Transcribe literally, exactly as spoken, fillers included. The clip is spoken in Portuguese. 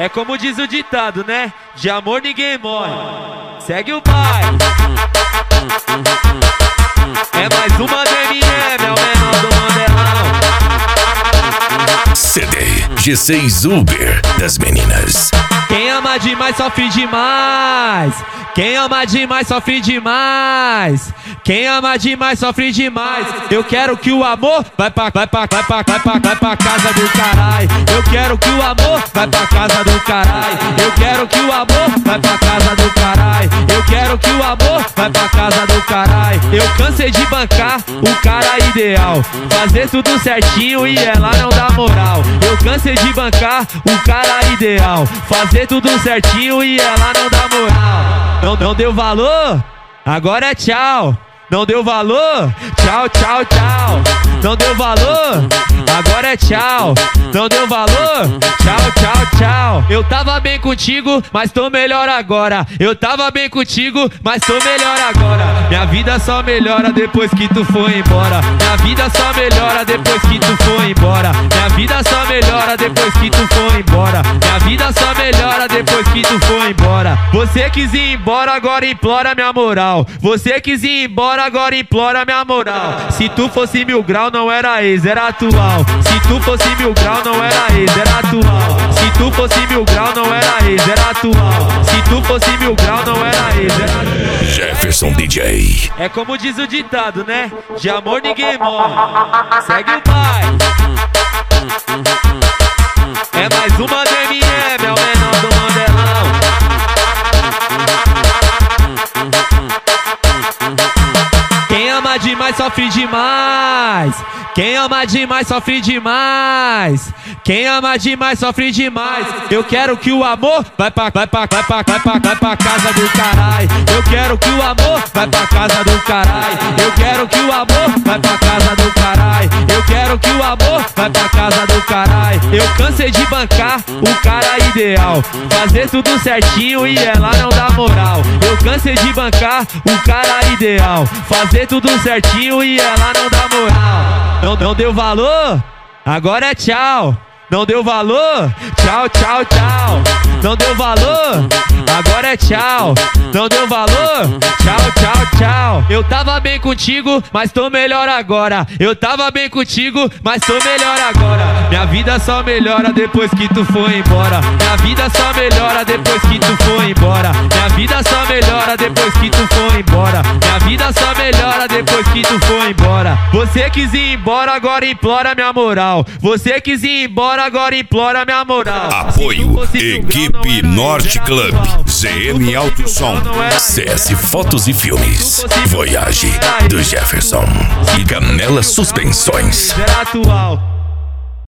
É como diz o ditado, né? De amor ninguém morre. Segue o baile. É mais uma do M M, é o menor do Mandelão. C D G seis Uber das meninas. Quem ama demais sofre demais. Quem ama demais sofre demais. Quem ama demais sofre demais. Eu quero que o amor vai pra, vai pra, vai pra, vai pra, vai pra casa do caralho. Eu quero que o amor vai pra casa do caralho. Eu quero que o amor vai pra casa do caralho. Eu quero que o amor vai pra casa do caralho. Eu cansei de bancar o cara ideal, fazer tudo certinho e ela não dá moral. Eu cansei de bancar o cara ideal, fazer tudo certinho e ela não dá moral. Não, não deu valor? Agora é tchau. Não deu valor? Tchau, tchau, tchau. Não deu valor? Agora é tchau. Não deu valor? Tchau, tchau, tchau. Eu tava bem contigo, mas tô melhor agora. Eu tava bem contigo, mas tô melhor agora. Minha vida só melhora depois que tu for embora. Minha vida só melhora depois que tu for embora. Minha vida só melhora depois que tu for embora. Minha vida só melhora depois que tu for embora. Você quis ir embora, agora implora minha moral. Você quis ir embora, agora implora minha moral. Se tu fosse mil grau, não era ex, era atual. Se tu fosse mil grau, não era ex, era atual. Se tu fosse mil grau, não era ex, era atual. Se tu fosse mil grau, não era ex, era atual. Jefferson D J. É como diz o ditado, né? De amor ninguém morre. Segue o baile. É mais uma do M M, é o menor do Mandelão. Quem ama demais sofre demais. Quem ama demais sofre demais. Quem ama demais sofre demais. Eu quero que o amor vai pra, vai pra, vai pra, vai pra, vai pra casa do caralho. Eu quero que o amor vai pra casa do caralho. Eu quero que o amor vai pra casa do caralho. Eu quero que o amor vai pra casa do caralho. Eu cansei de bancar o cara ideal, fazer tudo certinho e ela não dá moral. Eu cansei de bancar o cara ideal, fazer tudo certinho e ela não dá moral. Não, não deu valor? Agora é tchau. Não deu valor? Tchau, tchau, tchau. Não deu valor? Agora é tchau. Não deu valor? Tchau, tchau, tchau. Eu tava bem contigo, mas tô melhor agora. Eu tava bem contigo, mas tô melhor agora. Minha vida só melhora depois que tu for embora. Minha vida só melhora depois que tu for embora. Minha vida só melhora depois que tu for embora. Minha vida só melhora depois que tu for embora. Você quis ir embora, agora implora minha moral. Você quis ir embora, agora implora minha moral. Apoio Equipe Norte Club, Z M Alto Som, C S Fotos e Filmes, Voyage do Jefferson e Canela Suspensões. Era atual.